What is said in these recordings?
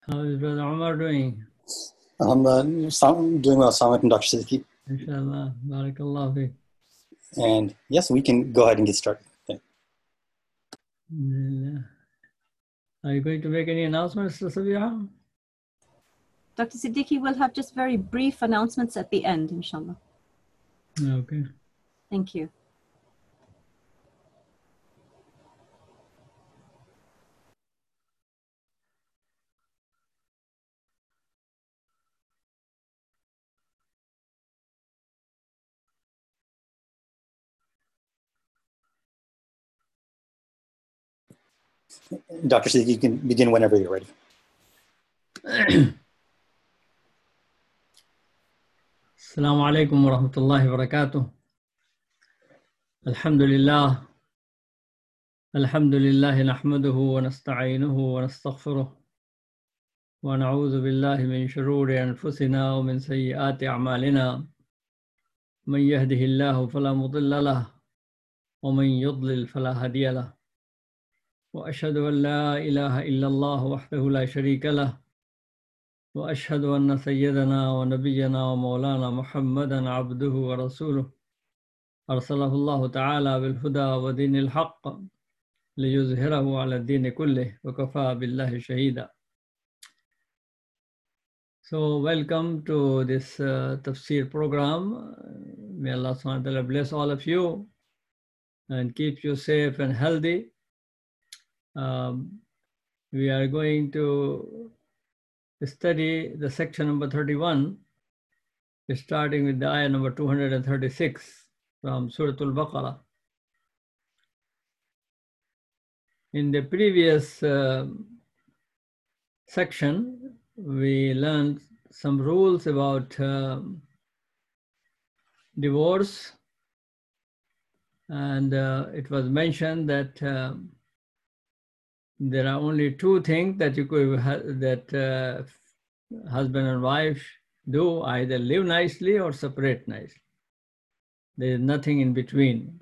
How is Brother Omar doing? I'm doing well. Assalamu alaikum, Dr. Siddiqui. Inshallah. Barakallah fi. And yes, we can go ahead and get started. Alhamdulillah. Are you going to make any announcements, Sister Sabiha? Dr. Siddiqui will have just very brief announcements at the end, inshallah. Okay. Thank you. Dr. Siddiqui, you can begin whenever you're ready. Assalamu alaikum wa rahmatullahi wa barakatuh. Alhamdulillah. Alhamdulillah nahmaduhu wa nasta'inuhu wa nastaghfiruh. Wa na'udhu billahi min shururi anfusina wa min sayyiati a'malina. Man yahdihillahu fala mudilla lahu wa man yudlil fala hadiya lahu. وأشهد أن لا إله إلا الله وحده لا شريك له وأشهد أن سيدنا ونبينا ومولانا محمدا عبده ورسوله أرسله الله تعالى بالهدى ودين الحق ليظهره على الدين كله وكفى بالله شهيدا. So welcome to this tafsir program. May Allah subhanahu wa ta'ala bless all of you and keep you safe and healthy. We are going to study the section number 31, starting with the ayah number 236 from Surah Al-Baqarah. In the previous section, we learned some rules about divorce, and it was mentioned that there are only two things that you could husband and wife do: either live nicely or separate nicely. There is nothing in between.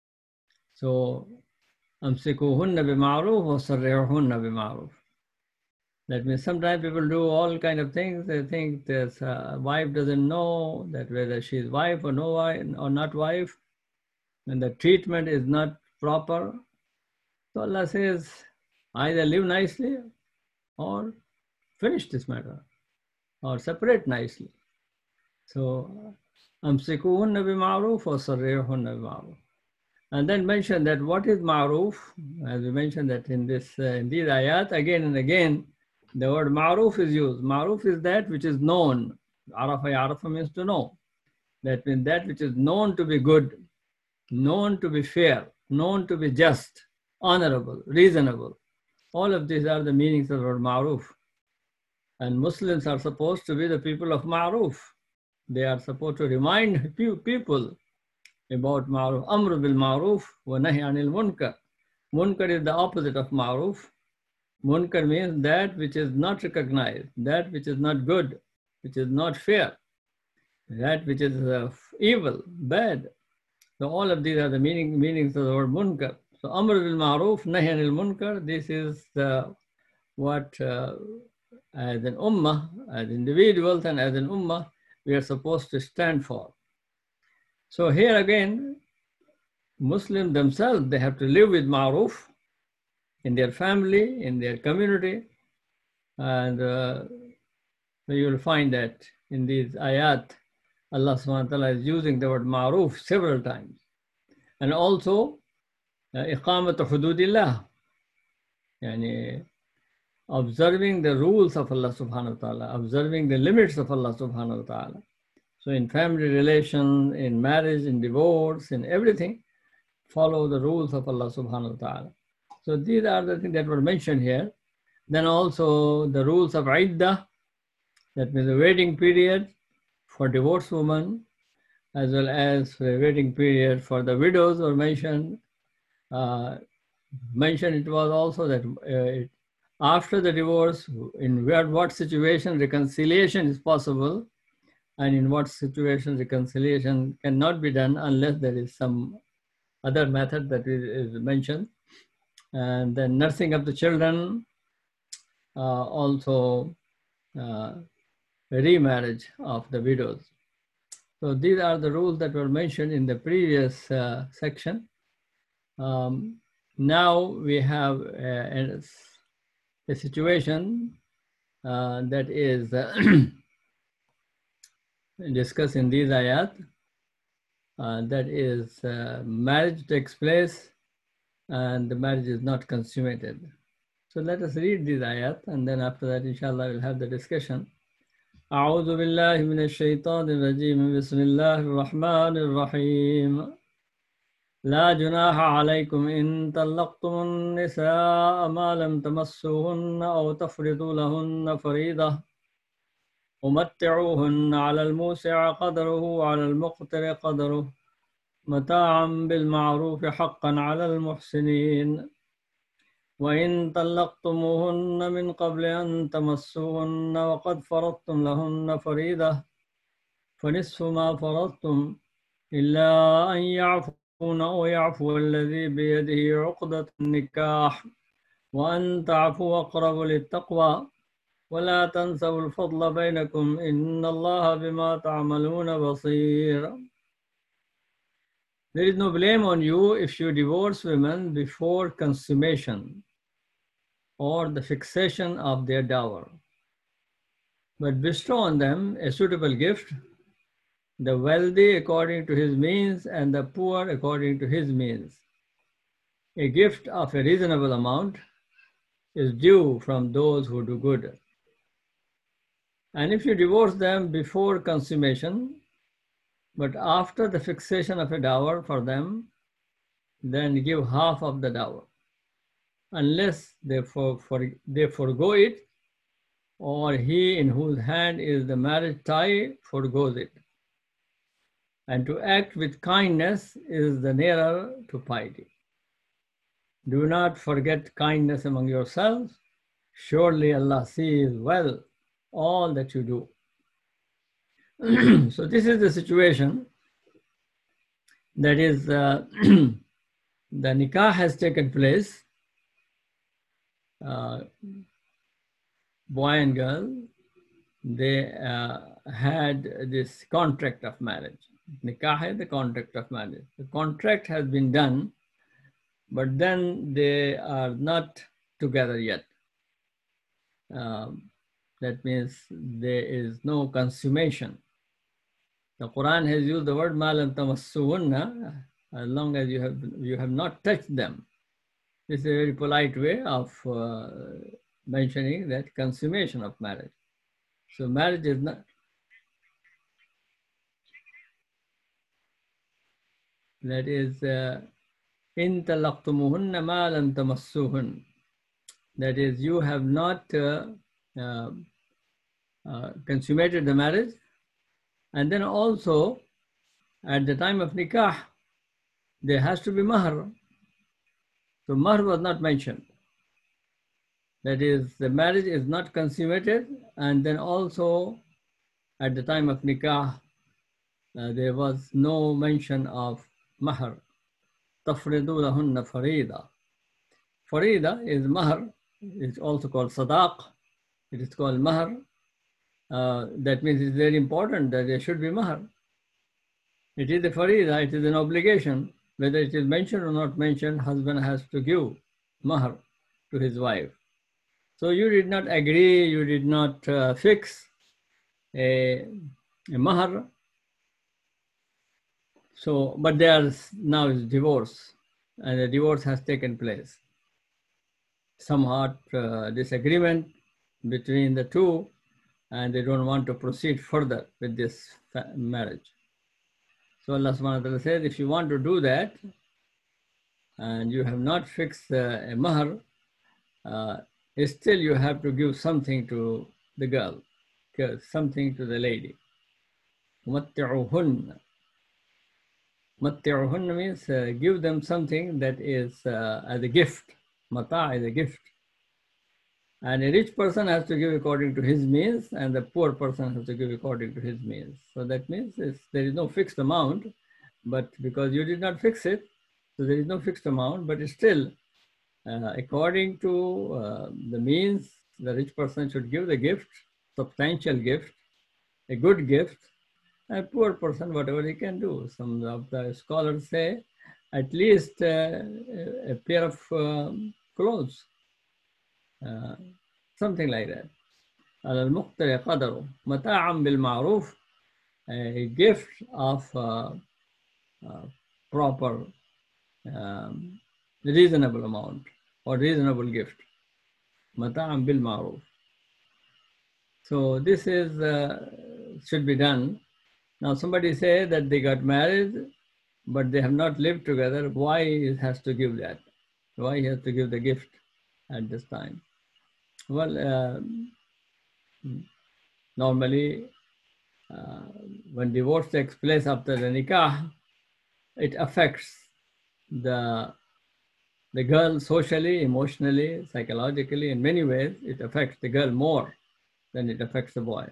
So, amsikuhunna bima'ruf wa sarrihunna bima'ruf. That means sometimes people do all kind of things. They think that wife doesn't know that whether she is wife or no wife or not wife, and the treatment is not proper. So Allah says, either live nicely or finish this matter or separate nicely. So, amsikuhunna bima'ruf or sarrihunna bima'ruf. And then mention that what is ma'ruf, as we mentioned that in these ayat, again and again, the word ma'ruf is used. Ma'ruf is that which is known. Arafa means to know. That means that which is known to be good, known to be fair, known to be just, honorable, reasonable. All of these are the meanings of the word ma'ruf. And Muslims are supposed to be the people of ma'ruf. They are supposed to remind people about ma'ruf. Amr bil ma'ruf wa nahy anil munkar. Munkar is the opposite of ma'ruf. Munkar means that which is not recognized, that which is not good, which is not fair, that which is evil, bad. So all of these are the meanings of the word munkar. So Amr bil ma'ruf, nahy anil munkar, this is what as an ummah, as individuals and as an ummah, we are supposed to stand for. So here again, Muslims themselves, they have to live with ma'ruf in their family, in their community. And so you will find that in these ayat, Allah subhanahu wa ta'ala is using the word ma'ruf several times. And also, iqamatu hududillah, yani observing the rules of Allah subhanahu wa ta'ala, observing the limits of Allah subhanahu wa ta'ala. So in family relations, in marriage, in divorce, in everything, follow the rules of Allah subhanahu wa ta'ala. So these are the things that were mentioned here. Then also the rules of iddah, that means the waiting period for divorced women, as well as the waiting period for the widows were mentioned. It was also that after the divorce, in what situation reconciliation is possible, and in what situation reconciliation cannot be done unless there is some other method that is mentioned. And then nursing of the children, also remarriage of the widows. So these are the rules that were mentioned in the previous section. Now we have a situation that is discussed in these ayat. That is, marriage takes place and the marriage is not consummated. So let us read these ayat, and then after that, inshallah, we'll have the discussion. أعوذ بالله من الشيطان الرجيم بسم الله الرحمن الرحيم لا جناح عليكم إن طلقتم النساء ما لم تمسوهن أو تفرضوا لهن فريضة ومتعوهن على الموسع قدره وعلى المقتر قدره متاعا بالمعروف حقا على المحسنين وإن طلقتموهن من قبل أن تمسوهن وقد فرضتم لهن فريضة فنصف ما فرضتم إلا أن يعفون أو يعفو الذي بيده عقدة النكاح وأن تعفوا أقرب للتقوى ولا تنسوا الفضل بينكم إن الله بما تعملون بصير. There is no blame on you if you divorce women before consummation or the fixation of their dower, but bestow on them a suitable gift, the wealthy according to his means and the poor according to his means. A gift of a reasonable amount is due from those who do good. And if you divorce them before consummation, but after the fixation of a dower for them, then give half of the dower, unless they forego it, or he in whose hand is the marriage tie forgoes it. And to act with kindness is the nearer to piety. Do not forget kindness among yourselves. Surely Allah sees well all that you do. So this is the situation. That is, the nikah has taken place. Boy and girl, they had this contract of marriage. Nikah is the contract of marriage. The contract has been done, but then they are not together yet. That means there is no consummation. The Quran has used the word malam tamassuhunna, as long as you have not touched them. This is a very polite way of mentioning that consummation of marriage. So marriage is not. That is in talaqtumuhunna ma lam tamassuhun. That is, you have not consummated the marriage. And then also, at the time of nikah, there has to be mahr. So mahr was not mentioned. That is, the marriage is not consummated, and then also, at the time of nikah, there was no mention of mahr. تَفْرِضُوا لَهُنَّ فريضة. Farida is mahr. It's also called sadaq. It is called mahr. That means it's very important that there should be mahr. It is a farida, it is an obligation. Whether it is mentioned or not mentioned, husband has to give mahr to his wife. So you did not agree, you did not fix a mahr. So, but there now is divorce, and the divorce has taken place. Somewhat disagreement between the two, and they don't want to proceed further with this marriage. So Allah subhanahu wa ta'ala says, if you want to do that, and you have not fixed a mahr, still you have to give something to the girl, something to the lady. مَتِّعُهُنَّ. Matti'uhunna means give them something that is as a gift. Mata is a gift. And a rich person has to give according to his means, and the poor person has to give according to his means. So that means there is no fixed amount, but because you did not fix it, so there is no fixed amount, but still, according to the means, the rich person should give the gift, substantial gift, a good gift, a poor person, whatever he can do. Some of the scholars say at least a pair of clothes, something like that. على المقتر قدره متاعا بالمعروف, a gift of proper reasonable amount or reasonable gift. متاعا بالمعروف. So this is should be done. Now somebody say that they got married, but they have not lived together. Why he has to give that? Why he has to give the gift at this time? Well, normally when divorce takes place after the nikah, it affects the girl socially, emotionally, psychologically, in many ways. It affects the girl more than it affects the boy.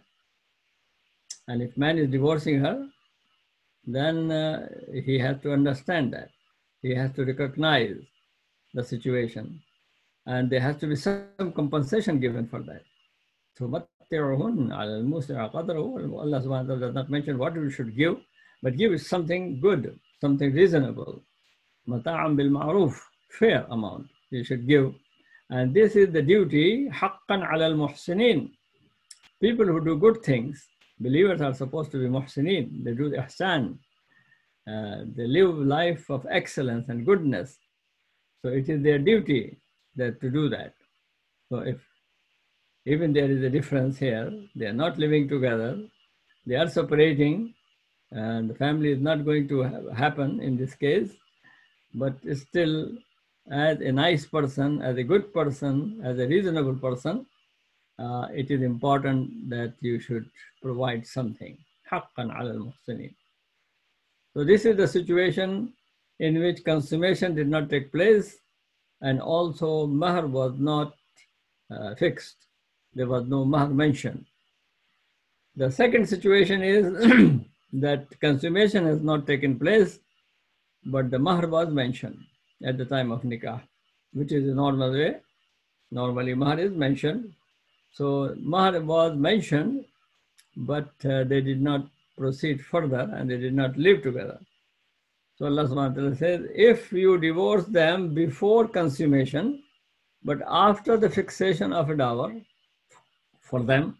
And if man is divorcing her, then he has to understand that. He has to recognize the situation. And there has to be some compensation given for that. So, Allah subhanahu wa ta'ala does not mention what we should give, but give is something good, something reasonable. Mata'am bil ma'ruf, fair amount you should give. And this is the duty, haqqan ala al-muhsinin. People who do good things, believers are supposed to be muhsinin. They do the ihsan. They live life of excellence and goodness. So it is their duty that to do that. So if even there is a difference here, they are not living together, they are separating, and the family is not going to happen in this case, but still, as a nice person, as a good person, as a reasonable person, it is important that you should provide something. Haqqan ala al-muhsinin. So this is the situation in which consummation did not take place, and also mahr was not fixed. There was no mahr mentioned. The second situation is that consummation has not taken place, but the mahr was mentioned at the time of nikah, which is the normal way. Normally mahr is mentioned. So mahr was mentioned, but they did not proceed further and they did not live together. So Allah subhanahu wa ta'ala says, if you divorce them before consummation, but after the fixation of a dower for them,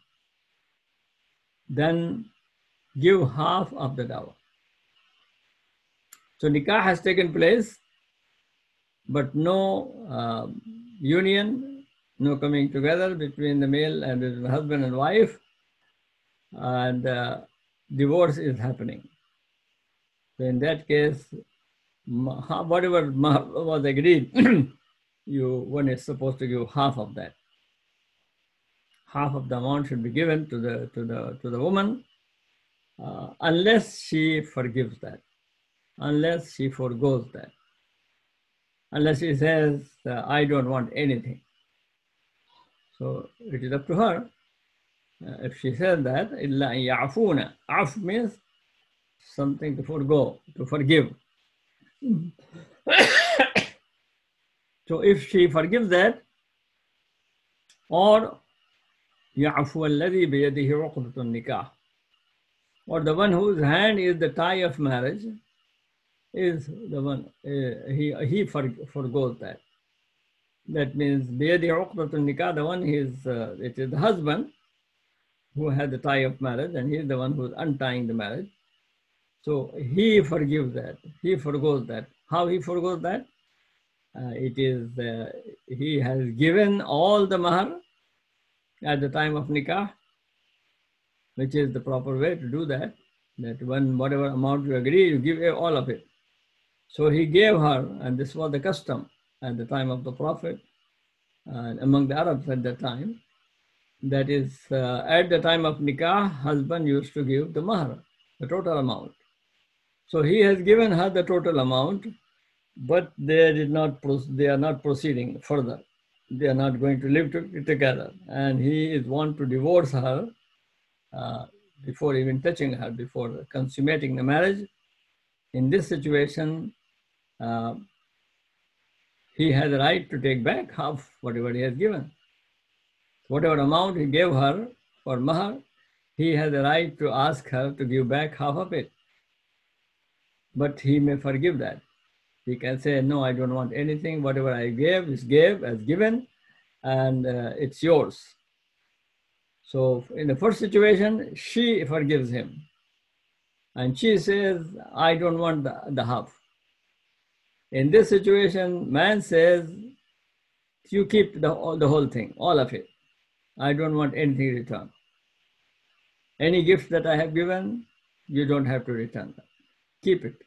then give half of the dower. So nikah has taken place, but no union, no coming together between the male and the husband and wife, and divorce is happening. So in that case, whatever was agreed, one is supposed to give half of that. Half of the amount should be given to the woman, unless she forgives that, unless she forgoes that, unless she says, I don't want anything. So it is up to her. If she says that, illa ya'afuna. Af means something to forgo, to forgive. So if she forgives that, or ya'afu alladhi biyadihi uqdatun nikah, or the one whose hand is the tie of marriage, is the one, he forgoes that. That means biyadihi uqdatun nikah, the one it is the husband who had the tie of marriage, and he is the one who is untying the marriage. So he forgives that, he forgoes that. How he forgoes that? It is, he has given all the mahr at the time of nikah, which is the proper way to do that. That when whatever amount you agree, you give all of it. So he gave her, and this was the custom at the time of the Prophet, among the Arabs at that time. That is, at the time of nikah, husband used to give the mahr, the total amount. So he has given her the total amount, but they are not proceeding further. They are not going to live together. And he is want to divorce her before even touching her, before consummating the marriage. In this situation, he has the right to take back half whatever he has given. Whatever amount he gave her, for mahar, he has a right to ask her to give back half of it. But he may forgive that. He can say, no, I don't want anything. Whatever I gave is given, and it's yours. So in the first situation, she forgives him. And she says, I don't want the half. In this situation, man says, you keep the whole thing, all of it. I don't want anything in return. Any gift that I have given, you don't have to return that. Keep it.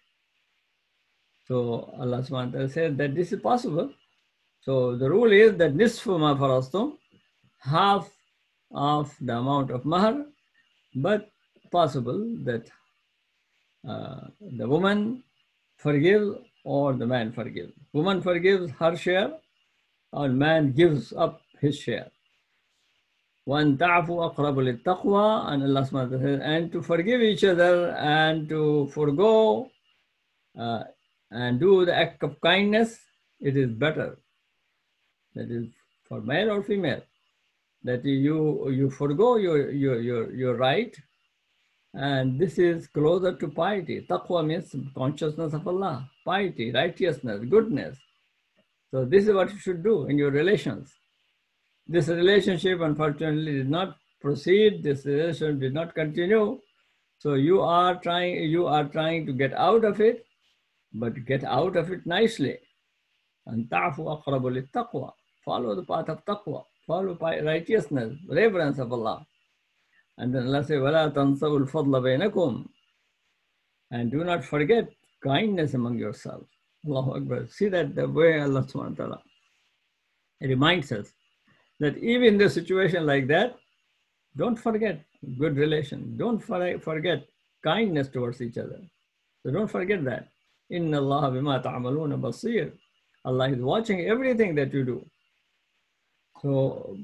So Allah subhanahu wa ta'ala says that this is possible. So the rule is that nisfu ma farastum, half of the amount of mahar, but possible that the woman forgives or the man forgives. Woman forgives her share, or man gives up his share. وَأَن تَعْفُوا أَقْرَبُ لِلتَّقْوَى, and Allah subhanahu wa ta'ala says, and to forgive each other and to forego and do the act of kindness, it is better. That is for male or female. That you forego your right, and this is closer to piety. Taqwa means consciousness of Allah, piety, righteousness, goodness. So this is what you should do in your relations. This relationship, unfortunately, did not proceed. This relationship did not continue. So you are trying to get out of it, but get out of it nicely. And ta'fu aqrabu lit-taqwa. Follow the path of taqwa. Follow righteousness, reverence of Allah. And then Allah says, وَلَا تَنْسَوُا الْفَضْلَ بَيْنَكُمْ. And do not forget kindness among yourselves. Allahu Akbar. See that the way Allah subhanahu wa ta'ala reminds us that even in the situation like that, don't forget good relation. Don't forget kindness towards each other. So don't forget that. Inna Allah bima ta'amaluna basir. Allah is watching everything that you do. So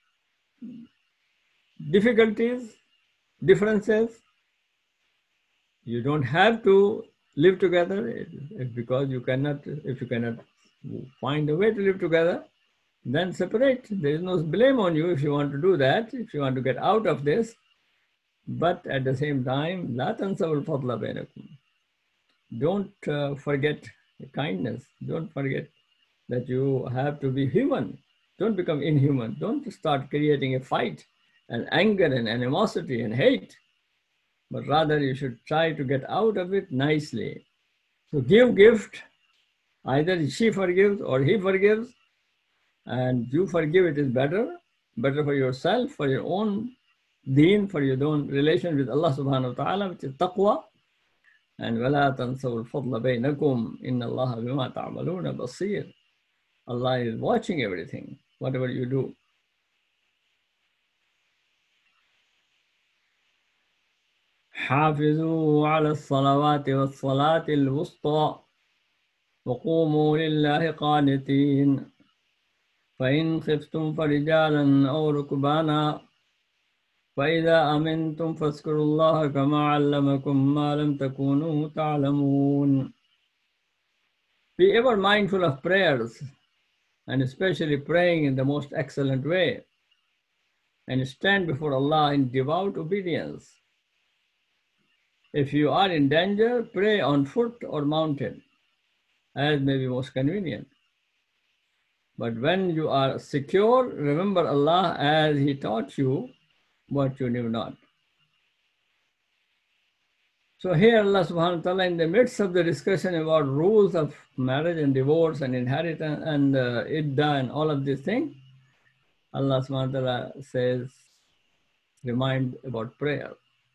difficulties, differences, you don't have to live together because if you cannot find a way to live together, then separate. There is no blame on you if you want to do that, if you want to get out of this. But at the same time, لا تنسوا الفضل بينكم. Don't forget kindness. Don't forget that you have to be human. Don't become inhuman. Don't start creating a fight and anger and animosity and hate. But rather you should try to get out of it nicely. So give gift. Either she forgives or he forgives. And you forgive, it is better for yourself, for your own deen, for your own relation with Allah subhanahu wa ta'ala, which is taqwa. And وَلَا تَنْسَوُا الْفَضْلَ بَيْنَكُمْ إِنَّ اللَّهَ بِمَا تَعْمَلُونَ بَصِيرٌ. Allah is watching everything, whatever you do. حافظوا على الصلوات والصلاة الوسطى وقوموا لله قانتين فإن خفتم فرجالا أو ركبانا فإذا أمنتم فاذكروا الله كما علمكم ما لم تكونوا تعلمون. Be ever mindful of prayers, and especially praying in the most excellent way, and stand before Allah in devout obedience. If you are in danger, pray on foot or mounted, as may be most convenient. But when you are secure, remember Allah as He taught you what you knew not. So here Allah subhanahu wa ta'ala, in the midst of the discussion about rules of marriage and divorce and inheritance and iddah and all of these things, Allah subhanahu wa ta'ala says, remind about prayer.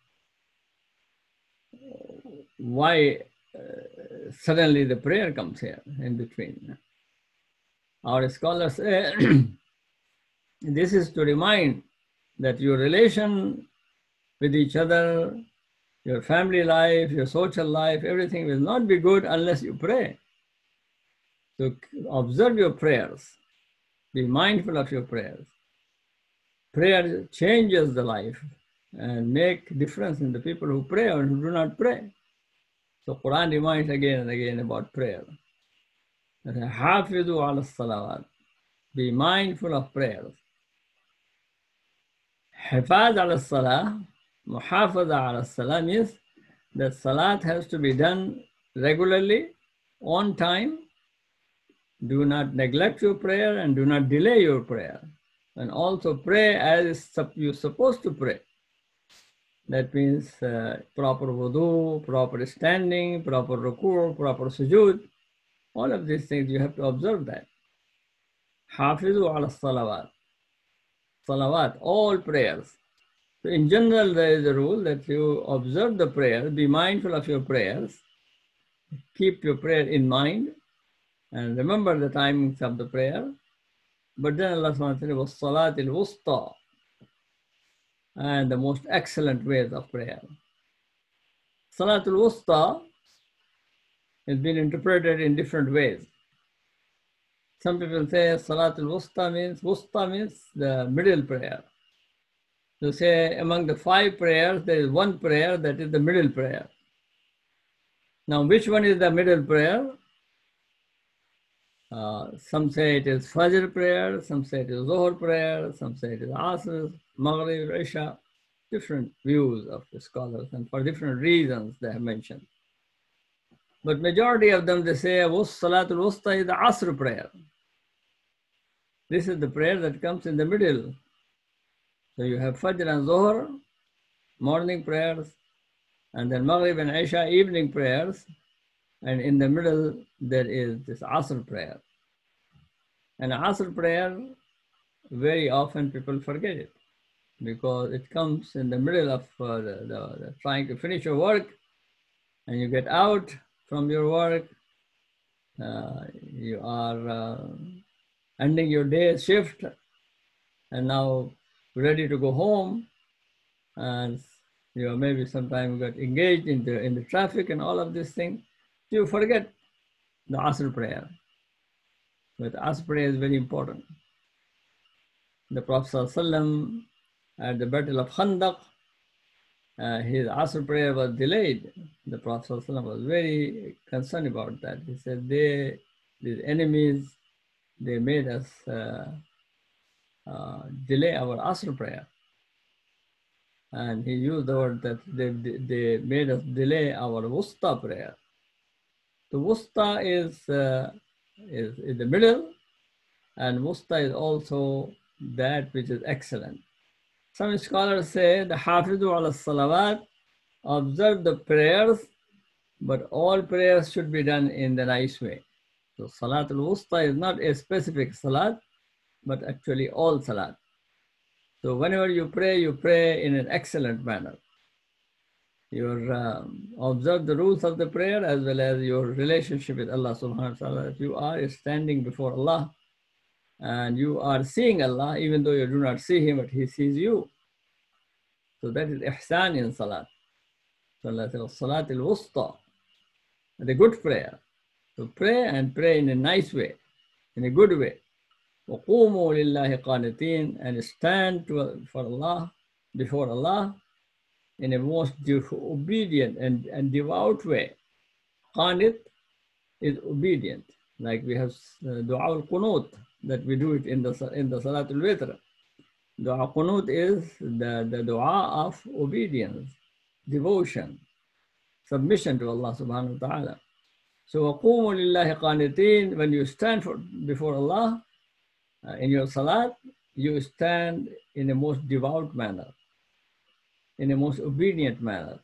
Why suddenly the prayer comes here in between? Our scholars say this is to remind that your relation with each other, your family life, your social life, everything will not be good unless you pray. So observe your prayers. Be mindful of your prayers. Prayer changes the life and make difference in the people who pray or who do not pray. So Quran reminds again and again about prayer. حافظوا على الصلوات. Be mindful of prayers. Hifaz ala salah, muhafaza ala salah means that salat has to be done regularly, on time. Do not neglect your prayer and do not delay your prayer. And also pray as you're supposed to pray. That means proper wudu, proper standing, proper ruku', proper sujood. All of these things you have to observe that. Hafizu ala salawat. Salawat, all prayers. So in general, there is a rule that you observe the prayer, be mindful of your prayers, keep your prayer in mind, and remember the timings of the prayer. But then Allah subhanahu wa ta'ala was salat al-wusta, and the most excellent ways of prayer. Salat al-wusta has been interpreted in different ways. Some people say salat al-wusta means the middle prayer. So say among the 5 prayers, there is one prayer that is the middle prayer. Now, which one is the middle prayer? Some say it is Fajr prayer, some say it is Zuhr prayer, some say it is Asr, Maghrib, Isha. Different views of the scholars, and for different reasons they have mentioned. But majority of them, they say Salatul Wusta is the Asr prayer. This is the prayer that comes in the middle. So you have Fajr and Zuhr, morning prayers, and then Maghrib and Isha, evening prayers, and in the middle there is this Asr prayer. And Asr prayer, very often people forget it because it comes in the middle of the trying to finish your work, and you get out from your work, you are ending your day's shift, and now ready to go home, and you know, maybe sometimes got engaged in the traffic and all of these things. You forget the Asr prayer. But Asr prayer is very important. The Prophet ﷺ, at the Battle of Khandaq, his Asr prayer was delayed. The Prophet ﷺ was very concerned about that. He said, these enemies, they made us delay our Asr prayer. And he used the word that they made us delay our Wusta prayer. The Wusta is in the middle, and Wusta is also that which is excellent. Some scholars say the Hafizu ala salawat, observe the prayers, but all prayers should be done in the nice way. So Salatul Wusta is not a specific salat, but actually all salat. So whenever you pray in an excellent manner. You observe the rules of the prayer as well as your relationship with Allah subhanahu wa ta'ala. If you are standing before Allah and you are seeing Allah, even though you do not see Him, but He sees you. So that is ihsan in salat. So Allah says, salat al-wusta, the good prayer. So pray and pray in a nice way, in a good way. وَقُومُوا لِلَّهِ قَانِتِينَ, and stand for Allah, before Allah, in a most obedient and devout way. Qanit is obedient. Like we have dua al-qunut, that we do it in the Salatul Witr. Dua qunut is the dua of obedience, devotion, submission to Allah subhanahu wa ta'ala. So وَقُومُوا لِلَّهِ قَانِتِينَ, when you stand before Allah in your salat, you stand in a most devout manner, in a most obedient manner.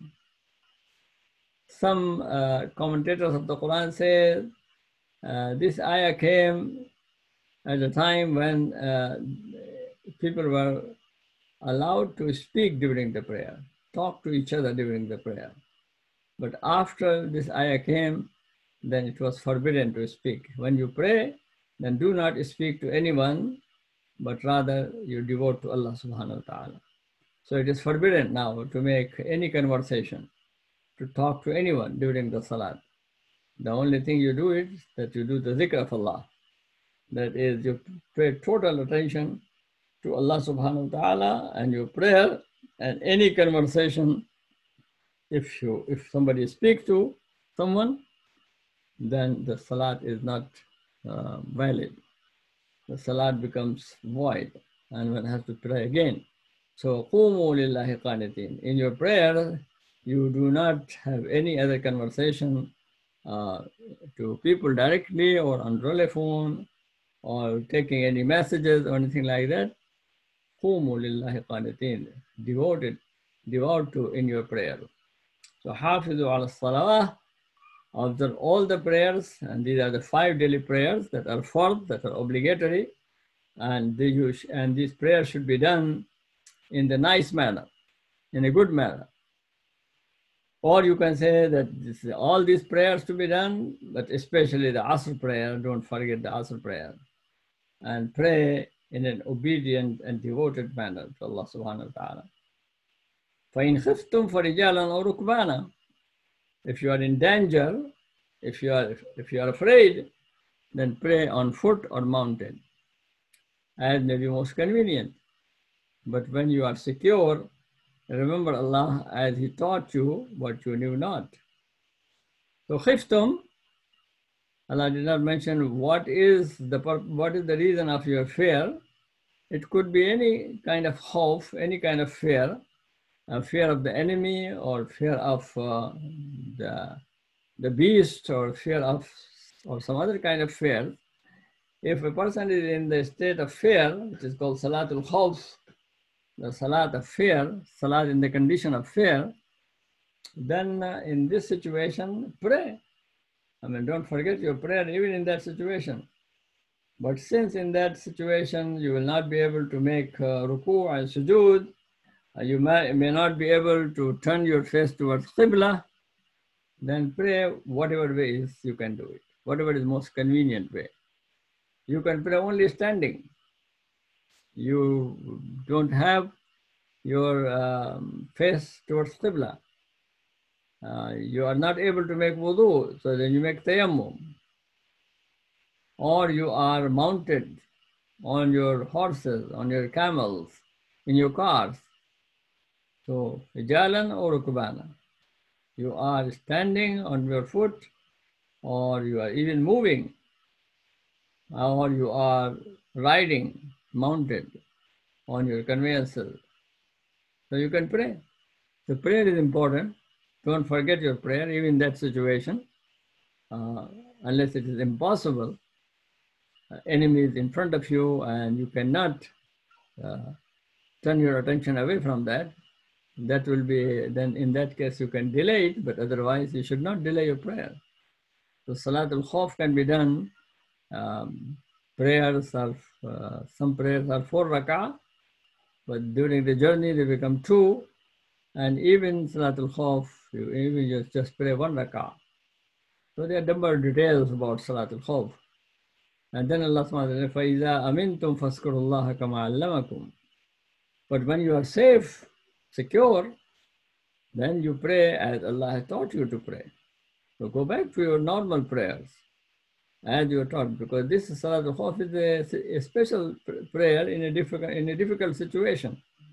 Some commentators of the Quran say this ayah came at a time when people were allowed to speak during the prayer, talk to each other during the prayer. But after this ayah came, then it was forbidden to speak. When you pray, then do not speak to anyone, but rather you devote to Allah subhanahu wa ta'ala. So it is forbidden now to make any conversation, to talk to anyone during the salat. The only thing you do is that you do the zikr of Allah. That is, you pay total attention to Allah subhanahu wa ta'ala and your prayer, and any conversation, if somebody speaks to someone, then the salat is not valid. The salat becomes void and one has to pray again. So, قُومُوا لِلَّهِ قَانِتِينَ. In your prayer, you do not have any other conversation to people directly or on telephone or taking any messages or anything like that. قُومُوا لِلَّهِ قَانِتِينَ. Devote to in your prayer. So, حافظوا على الصلوات. Observe all the prayers, and these are the 5 daily prayers that are fard, that are obligatory, and these prayers should be done in the nice manner, in a good manner. Or you can say that all these prayers to be done, but especially the Asr prayer, don't forget the Asr prayer, and pray in an obedient and devoted manner to Allah subhanahu wa ta'ala. فَإِنْ خِفْتُمْ فَرِجَالًا أَوْ رُكْبَانًا. If you are in danger, if you are afraid, then pray on foot or mountain, as may be most convenient. But when you are secure, remember Allah as He taught you what you knew not. So khiftum, Allah did not mention what is the reason of your fear. It could be any kind of khawf, any kind of fear, fear of the enemy, or fear of the beast, or fear of or some other kind of fear. If a person is in the state of fear, which is called Salatul Khawf, the Salat of fear, Salat in the condition of fear, then in this situation, pray. I mean, don't forget your prayer even in that situation. But since in that situation you will not be able to make ruku' and sujood, you may not be able to turn your face towards Qibla, then pray whatever ways you can do it, whatever is most convenient way. You can pray only standing. You don't have your face towards Qibla. You are not able to make wudu, so then you make tayammum. Or you are mounted on your horses, on your camels, in your cars. So, rijalan or rukbana. You are standing on your foot, or you are even moving, or you are riding, mounted on your conveyances. So you can pray. The prayer is important. Don't forget your prayer, even in that situation, unless it is impossible. Enemy is in front of you and you cannot turn your attention away from that. That will be, then in that case you can delay it, but otherwise you should not delay your prayer. So Salatul Khawf can be done. Prayers are, some prayers are 4 rak'ah, but during the journey they become 2. And even Salatul Khawf, you just pray 1 rak'ah. So there are number of details about Salatul Khawf. And then Allah subhanahu wa ta'ala, فَإِذَا أَمِنْتُمْ فَاذْكُرُوا اللَّهَ كَمَا عَلَّمَكُمْ. But when you are safe, secure, then you pray as Allah has taught you to pray. So go back to your normal prayers as you are taught, because this Salatul Khawf is a special prayer in a difficult situation.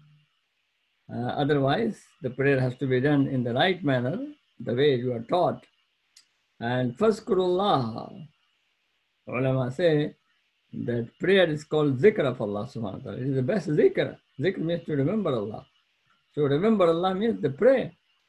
Otherwise, the prayer has to be done in the right manner, the way you are taught. And Fazkurullah, ulama say that prayer is called zikr of Allah subhanahu wa ta'ala. It is the best zikr. Zikr means to remember Allah. So remember Allah means the prayer.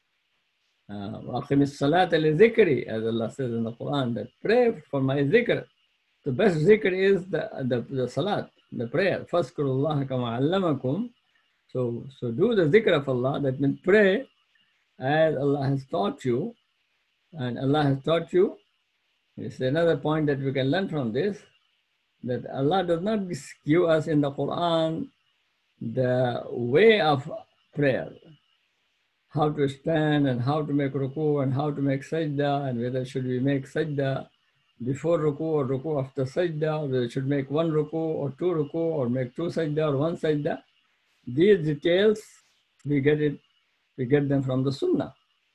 وَأَقِمِ الصَّلَاةَ لِذِكْرِ, as Allah says in the Quran, that pray for my zikr. The best zikr is the salat, the prayer. فَاذْكُرُوا اللَّهَ كَمَا عَلَّمَكُمْ. So do the zikr of Allah, that means pray as Allah has taught you. And Allah has taught you. It's another point that we can learn from this, that Allah does not give us in the Quran the way of prayer, how to stand and how to make ruku and how to make sajda, and whether should we make sajda before ruku or ruku after sajda, or whether we should make 1 ruku or 2 ruku, or make 2 sajda or 1 sajda. These details, we get them from the Sunnah.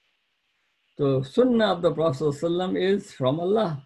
So Sunnah of the Prophet ﷺ is from Allah.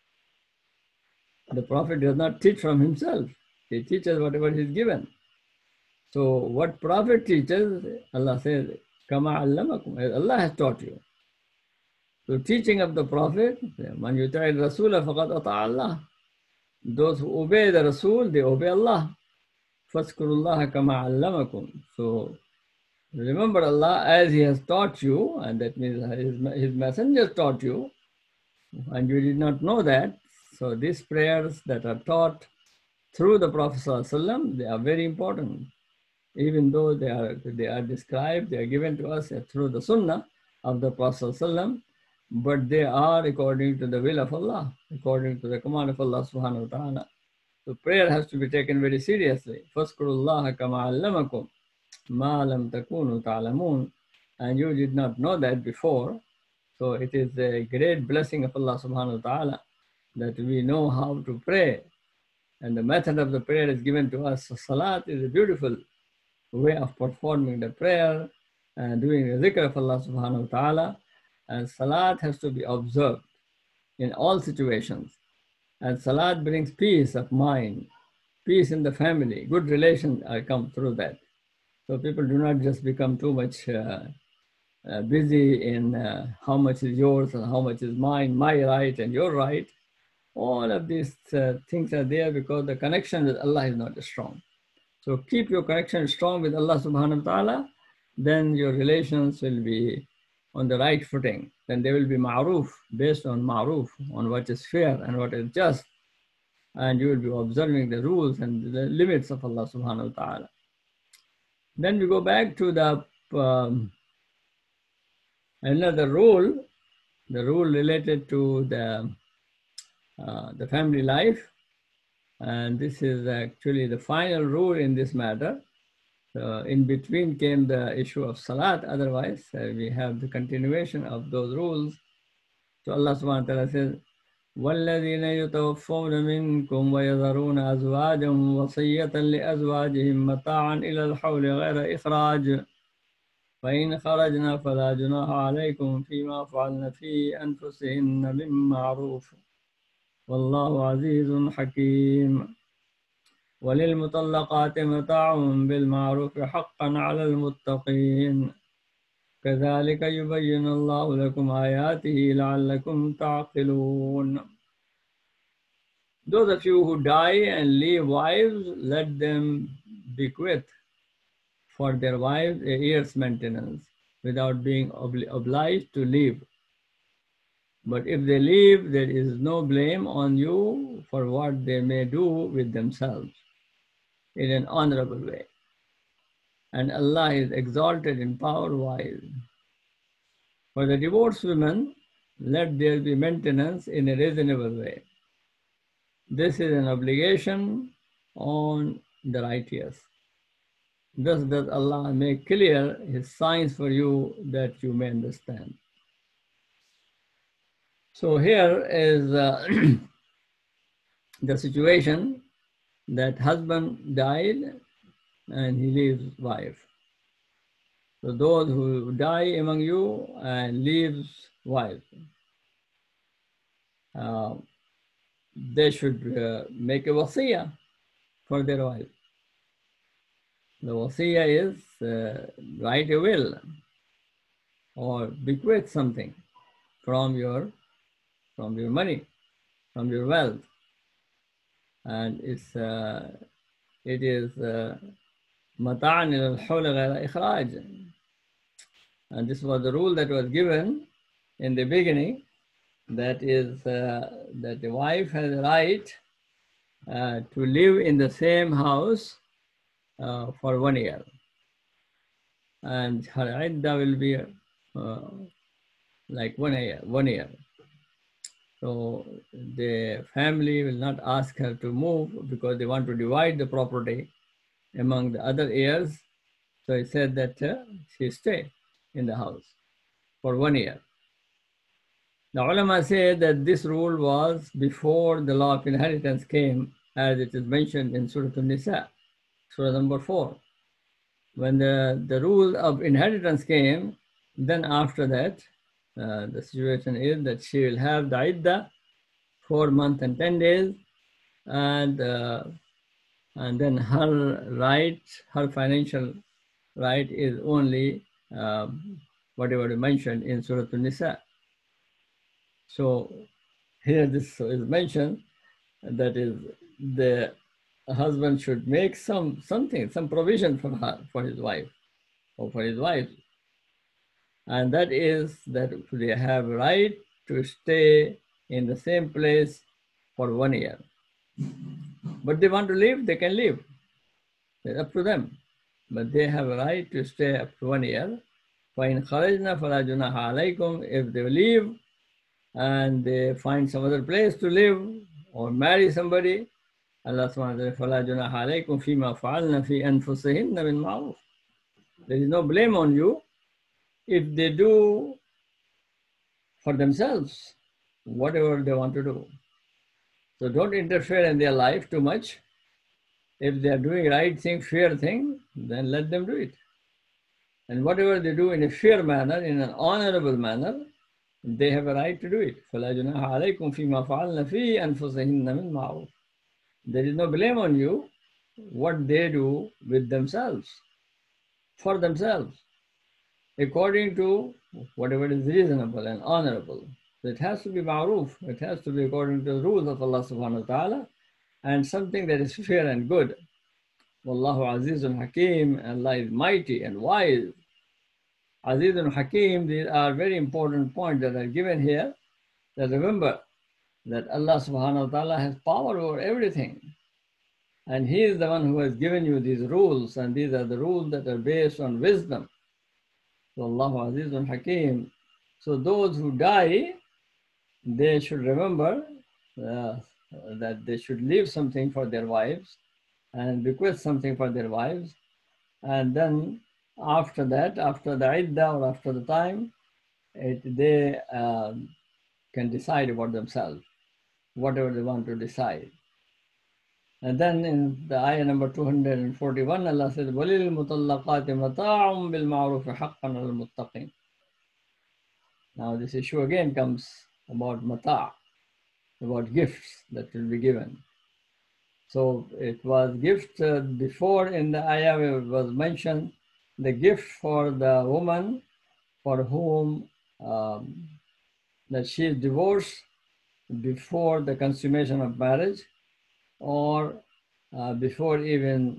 The Prophet does not teach from himself. He teaches whatever he's given. So what Prophet teaches, Allah says, Kama allamakum, as Allah has taught you. So teaching of the Prophet, Man yuta'i Rasula faqad ata'a Allah. Those who obey the Rasul, they obey Allah. فَاذْكُرُوا اللَّهَ كَمَا عَلَّمَكُمْ. So remember Allah as He has taught you, and that means His messengers taught you, and you did not know that. So these prayers that are taught through the Prophet ﷺ, they are very important. Even though they are described, they are given to us through the Sunnah of the Prophet ﷺ, but they are according to the will of Allah, according to the command of Allah subhanahu wa ta'ala. So prayer has to be taken very seriously. فَاذْكُرُوا اللَّهَ كَمَا عَلَّمَكُمْ مَا لَمْ تَكُونُوا تَعْلَمُونَ. And you did not know that before. So it is a great blessing of Allah subhanahu wa ta'ala that we know how to pray. And the method of the prayer is given to us. So salat is a beautiful way of performing the prayer and doing the zikr of Allah subhanahu wa ta'ala. And salat has to be observed in all situations. And salat brings peace of mind, peace in the family, good relations come through that. So people do not just become too much busy in how much is yours and how much is mine, my right and your right. All of these things are there because the connection with Allah is not strong. So keep your connection strong with Allah subhanahu wa ta'ala, then your relations will be on the right footing. Then they will be ma'ruf, based on ma'ruf, on what is fair and what is just. And you will be observing the rules and the limits of Allah subhanahu wa ta'ala. Then we go back to the another rule, the rule related to the family life. And this is actually the final rule in this matter. In between came the issue of salat. Otherwise, we have the continuation of those rules. So Allah subhanahu wa ta'ala says, وَالَّذِينَ يُتَوَفَّوْنَ مِنْكُمْ وَيَذَرُونَ أَزْوَاجًا وَصِيَّةً لِأَزْوَاجِهِمْ مَتَاعًا إِلَى الْحَوْلِ غَيْرَ إِخْرَاجٍ فَإِنْ خَرَجْنَا فَلَا جُنَاحَ عَلَيْكُمْ فِيمَا فَعَلْنَ فِي أَنفُسِهِنَّ بِالمَّعْرُوفِ وَاللَّهُ عَزِيزٌ حَكِيمٌ وَلِلْمُطَلَّقَاتِ مَتَاعٌ بِالْمَعْرُوفِ حَقًّا عَلَى الْمُتَّقِينَ كَذَلِكَ يُبَيِّنُ اللَّهُ لَكُمْ آيَاتِهِ لَعَلَّكُمْ تَعْقِلُونَ. Those of you who die and leave wives, let them bequeath for their wives a year's maintenance without being obliged to leave. But if they leave, there is no blame on you for what they may do with themselves in an honorable way. And Allah is exalted in power wise. For the divorced women, let there be maintenance in a reasonable way. This is an obligation on the righteous. Thus does Allah make clear His signs for you that you may understand. So here is the situation that husband died and he leaves wife. So those who die among you and leaves wife, they should make a wasiyah for their wife. The wasiyah is write a will or bequeath something from your money, from your wealth, and it is mata'an ila al-hawl ghayra ikhraj. And this was the rule that was given in the beginning, that is that the wife has a right to live in the same house for 1 year, and her iddah will be like 1 year. So the family will not ask her to move because they want to divide the property among the other heirs. So he said that she stay in the house for 1 year. The ulama say that this rule was before the law of inheritance came, as it is mentioned in Surah An-Nisa, Surah number 4. When the rule of inheritance came, then after that, the situation is that she will have the iddah 4 months and 10 days, and then her right, her financial right is only whatever we mentioned in Surah An-Nisa. So here this is mentioned, that is the a husband should make some provision for her, for his wife, or for his wife. And that is that they have right to stay in the same place for 1 year. But they want to leave, they can leave. It's up to them. But they have a right to stay up to 1 year. فَإِنْ خَرَجْنَا فَلَا جُنَاحَ عَلَيْكُمْ. If they leave and they find some other place to live or marry somebody, Allah subhanahu wa ta'ala, فَلَا جُنَاحَ عَلَيْكُمْ فِي مَا فَعَلْنَا فِي أَنفُسِهِنَّ مِنْ مَعْرُوفٍ. There is no blame on you if they do for themselves whatever they want to do. So don't interfere in their life too much. If they are doing right thing, fair thing, then let them do it. And whatever they do in a fair manner, in an honorable manner, they have a right to do it. فَلَا جُنَاحَ عَلَيْكُمْ فِي مَا فَعَلْنَ فِي أَنفُسِهِنَّ مِنْ مَعْرُوفٍ. There is no blame on you what they do with themselves, for themselves, according to whatever is reasonable and honorable. So it has to be ma'roof. It has to be according to the rules of Allah subhanahu wa ta'ala, and something that is fair and good. Wallahu Azizun Hakim. Allah is mighty and wise. Azizun Hakim, these are very important points that are given here. That remember that Allah subhanahu wa ta'ala has power over everything. And He is the one who has given you these rules, and these are the rules that are based on wisdom. So Allahu Azizun Hakim. So those who die, they should remember that they should leave something for their wives and bequeath something for their wives. And then after that, after the iddah or after the time, they can decide about themselves, whatever they want to decide. And then in the ayah number 241, Allah says, وَلِلْمُطَلَّقَاتِ مَتَاعٌ بِالْمَعْرُوفِ حَقًّا عَلَى الْمُتَّقِينَ. Now this issue again comes about mata', about gifts that will be given. So it was gift before in the ayah it was mentioned the gift for the woman for whom that she is divorced before the consummation of marriage, or before even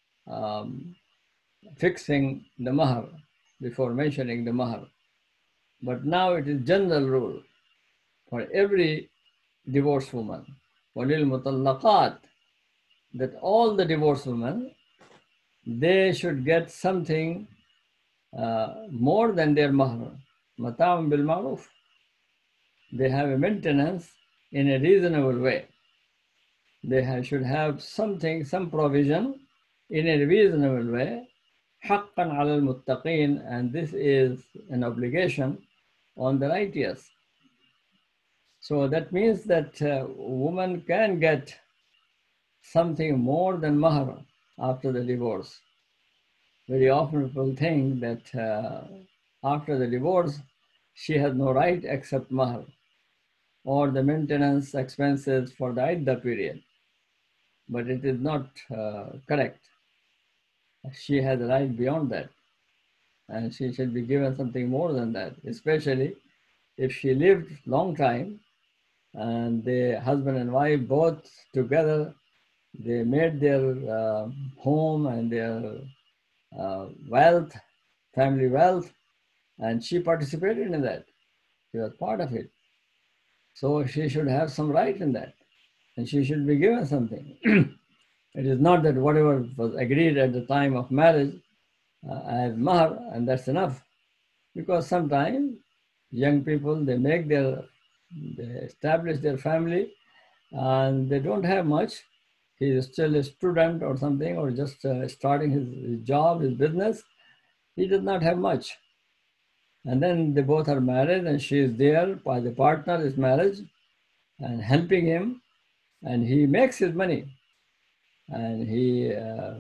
fixing the mahar, before mentioning the mahar. But now it is general rule for every divorced woman, وَلِلْمُطَلَّقَاتِ, that all the divorced women, they should get something more than their mahar. مَتَاعٌ بِالْمَعْرُوفِ. They have a maintenance in a reasonable way. They should have something, some provision in a reasonable way. حَقًّا عَلَى الْمُتَّقِينَ. And this is an obligation on the righteous. So that means that a woman can get something more than mahar after the divorce. Very often people think that after the divorce, she has no right except mahar or the maintenance expenses for the iddah period. But it is not correct. She has a right beyond that. And she should be given something more than that, especially if she lived long time and the husband and wife both together, they made their home and their wealth, family wealth, and she participated in that. She was part of it. So she should have some right in that, and she should be given something. It is not that whatever was agreed at the time of marriage as mahar, and that's enough. Because sometimes young people, they establish their family and they don't have much. He is still a student or something, or just starting his job, his business. He does not have much. And then they both are married and she is there by the partner, his marriage, and helping him, and he makes his money. And he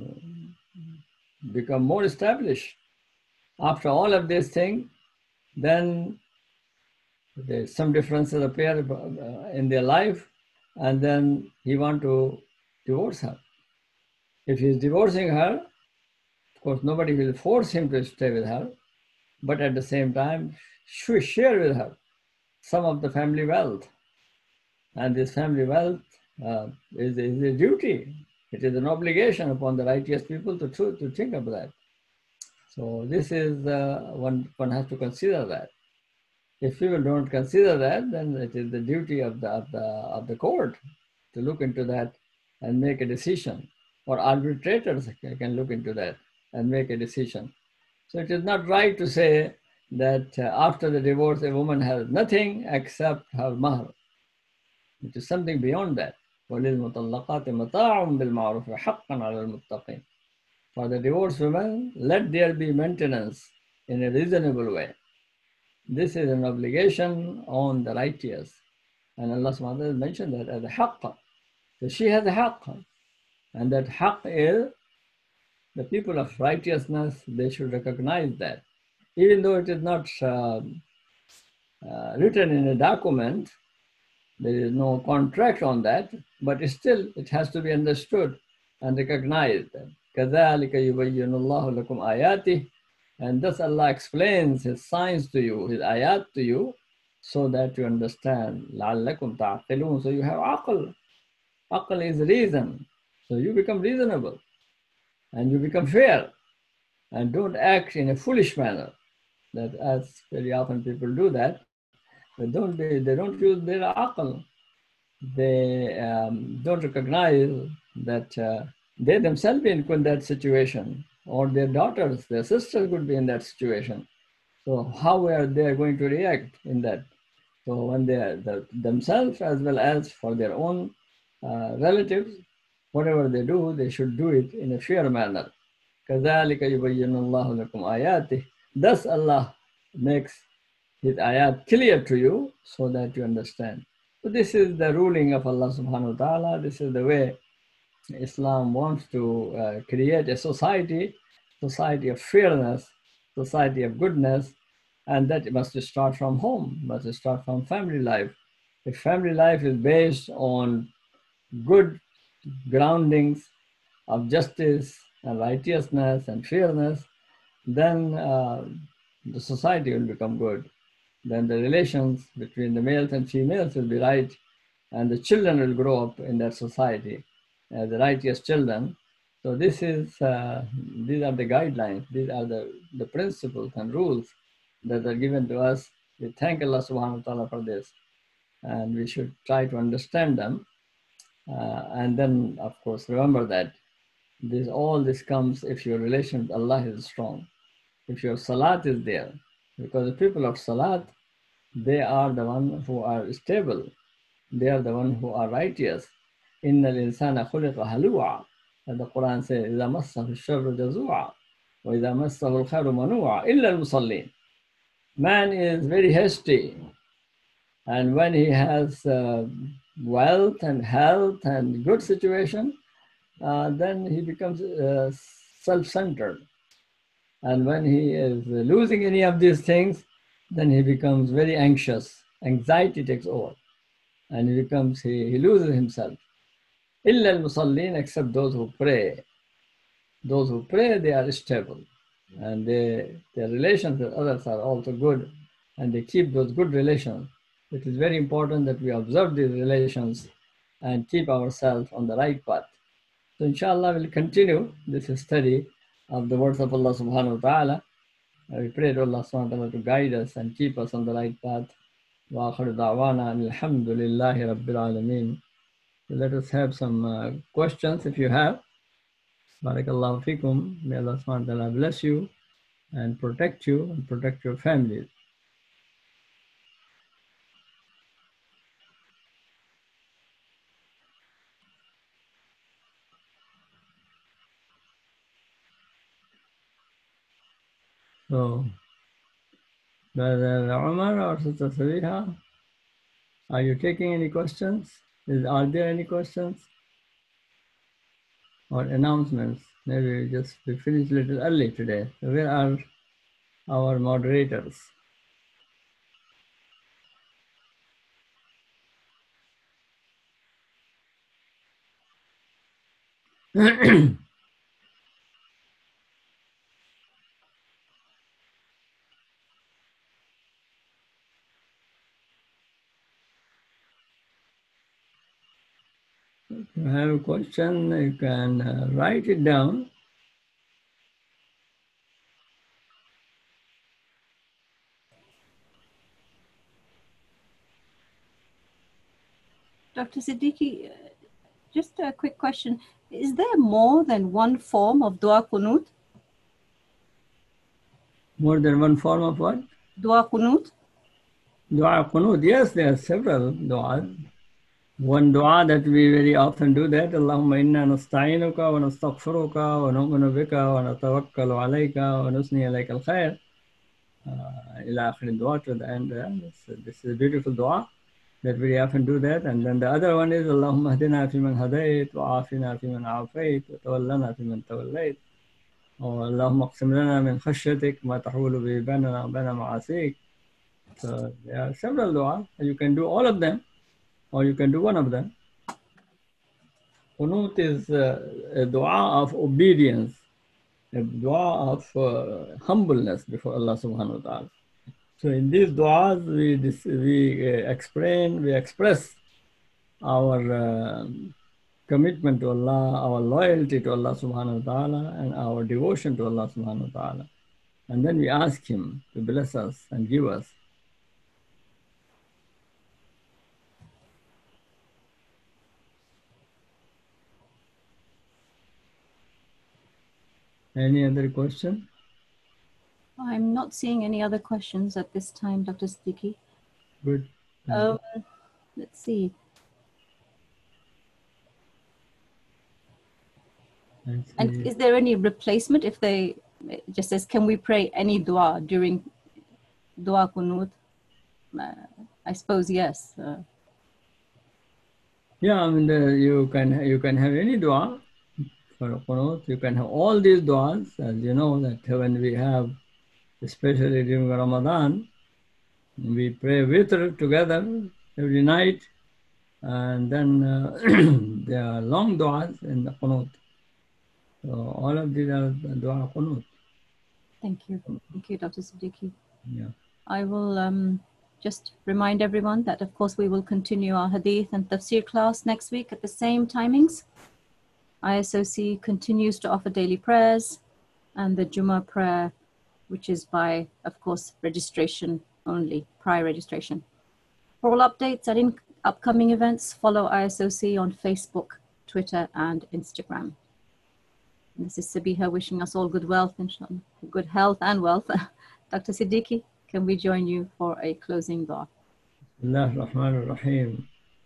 become more established. After all of this thing, then there's some differences appear in their life, and then he want to divorce her. If he's divorcing her, of course, nobody will force him to stay with her, but at the same time, should share with her some of the family wealth. And this family wealth is a duty It is an obligation upon the righteous people to think of that. So this is one has to consider that. If people don't consider that, then it is the duty of the court to look into that and make a decision, or arbitrators can look into that and make a decision. So it is not right to say that after the divorce a woman has nothing except her mahr. It is something beyond that. وَلِلْمُطَلَّقَاتِ مَتَاعٌ بِالْمَعْرُوفِ حَقًّا عَلَى الْمُتَّقِينَ. For the divorced woman, let there be maintenance in a reasonable way. This is an obligation on the righteous. And Allah subhanahu wa ta'ala mentioned that as a haqq. So she has a haqq. And that haqq is the people of righteousness, they should recognize that. Even though it is not written in a document, there is no contract on that, but still it has to be understood and recognized. كَذَلِكَ يُبَيِّنُ اللَّهُ لَكُمْ آيَاتِهِ. And thus Allah explains His signs to you, His ayat to you, so that you understand. لَعَلَّكُمْ تَعْقِلُونَ. So you have aql. Aql is reason. So you become reasonable and you become fair and don't act in a foolish manner. That as very often people do that, they don't use their aql. They don't recognize that they themselves be in that situation, or their daughters, their sisters could be in that situation. So how are they going to react in that? So when they are themselves as well as for their own relatives, whatever they do, they should do it in a fair manner. كَذَلِكَ يُبَيِّنُ اللَّهُ لَكُمْ آيَاتِهِ. Thus Allah makes His ayat clear to you so that you understand. So this is the ruling of Allah subhanahu wa ta'ala. This is the way Islam wants to create a society of fairness, society of goodness, and that must start from home, must start from family life. If family life is based on good groundings of justice and righteousness and fairness, then the society will become good. Then the relations between the males and females will be right, and the children will grow up in that society as the righteous children. So these are the guidelines, these are the principles and rules that are given to us. We thank Allah subhanahu wa ta'ala for this, and we should try to understand them. And then, of course, remember that all this comes if your relation with Allah is strong, if your salat is there, because the people of salat, they are the ones who are stable. They are the ones who are righteous. إِنَّ الْإِنسَانَ خُلِقَ هَلُوعًا. And the Quran says, إِذَا مَسَّهُ الشَّرُّ جَزُوعًا وَإِذَا مَسَّهُ الْخَيْرُ مَنُوعًا إِلَّا الْمُصَلِّينَ. Man is very hasty. And when he has wealth and health and good situation, then he becomes self-centered. And when he is losing any of these things, then he becomes very anxious. Anxiety takes over. And he loses himself. Illa al-musallin, except those who pray. Those who pray, they are stable. And their relations with others are also good. And they keep those good relations. It is very important that we observe these relations and keep ourselves on the right path. So inshallah, we'll continue this study of the words of Allah subhanahu wa ta'ala. We pray to Allah subhanahu wa ta'ala to guide us and keep us on the right path. Wa akhiru da'wana alhamdulillahi rabbil alameen. So let us have some questions if you have. Barakallahu fikum. May Allah subhanahu wa ta'ala bless you and protect you and protect your families. So, Brother Umar or Sister Sabiha, are you taking any questions? Are there any questions or announcements? Maybe we finished a little early today. So where are our moderators? you have a question, you can write it down. Dr. Siddiqui, just a quick question. Is there more than one form of dua qunut? More than one form of what? Dua qunut? Dua qunut. Yes, there are several du'as. One dua that we very often do that, Allahumma inna nasta'inuka wa nastaghfiruka wa nu'minu bika wa natawakkalu alayka wa nusni alayka al-khair. Ila akhir dua, to the end. This is a beautiful dua that we often do that. And then the other one is Allahumma hdina fi man hadayt wa afina fi man afayt wa tawallana fi man tawallayt. Or Allahumma aqsim lana min khashyatik ma tahulu bi bainana wa baina ma'asik. So there are several du'as. You can do all of them, or you can do one of them. Qunut is a dua of obedience, a dua of humbleness before Allah subhanahu wa ta'ala. So in these du'as, we express our commitment to Allah, our loyalty to Allah subhanahu wa ta'ala, and our devotion to Allah subhanahu wa ta'ala. And then we ask Him to bless us and give us. Any other question? I'm not seeing any other questions at this time, Dr. Siddiqui. Good. Let's see. And is there any replacement if they just says, can we pray any dua during dua qunut? I suppose yes. Yeah, I mean, you can have any dua for qunut. You can have all these duas, as you know that when we have, especially during Ramadan, we pray witr together every night, and then there are long duas in the qunut. So all of these are dua qunut. Thank you, Dr. Siddiqui. Yeah. I will just remind everyone that, of course, we will continue our hadith and tafsir class next week at the same timings. ISOC continues to offer daily prayers and the Jummah prayer, which is by, of course, registration only, prior registration. For all updates and upcoming events, follow ISOC on Facebook, Twitter, and Instagram. And this is Sabiha wishing us all good wealth, inshallah, good health and wealth. Dr. Siddiqui, can we join you for a closing dua? Bismillah ar-Rahman ar-Rahim.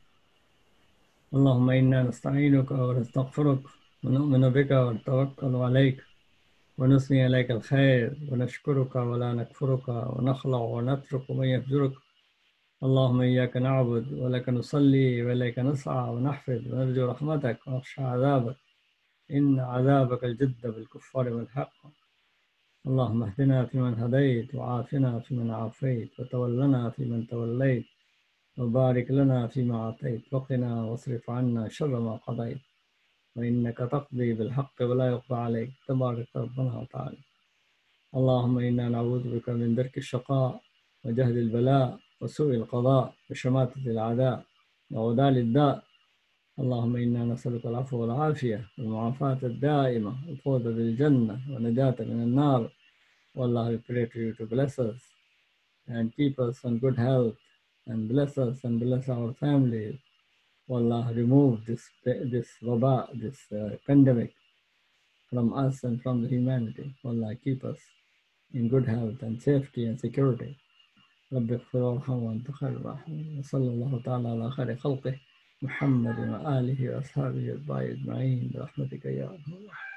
Allahumma inna nasta'inuka wa nastaghfiruka wa nu'minu bika wa natawakkalu alayka wa nusni alayka al-khair wa nashkuruka wa la nakfuruka wa nakhla'u wa natruku man yahjuruka. Allahumma iyyaka na'budu wa laka nusalli wa ilayka nas'a wa nahfid wa narju rahmatak wa nakhsha 'adhabak. Inna 'adhabaka al-jidda bil-kuffari wal-haqq. اللهم اهدنا فيمن هديت وعافنا فيمن عافيت وتولنا فيمن توليت وبارك لنا فيما أعطيت وقنا واصرف عنا شر ما قضيت وإنك تقضي بالحق ولا يقضى عليك تبارك ربنا وتعالى. اللهم إنا نعوذ بك من درك الشقاء وجهد البلاء وسوء القضاء وشماتة الأعداء وعدال الداء. اللهم إنا نسألك العفو والعافية والمعافاة الدائمة والفوز بالجنة ونجاة من النار. والله, we pray to you to bless us and keep us on good health and bless us and bless our families. Wallah, remove this waba, this pandemic from us and from the humanity. Wallah, keep us in good health and safety and security. رب اغفر وارحم وأنت خير الراحمين. وصلى الله تعالى على خير خلقه محمد وآله وأصحابه أجمعين برحمتك يا أرحم الراحمين.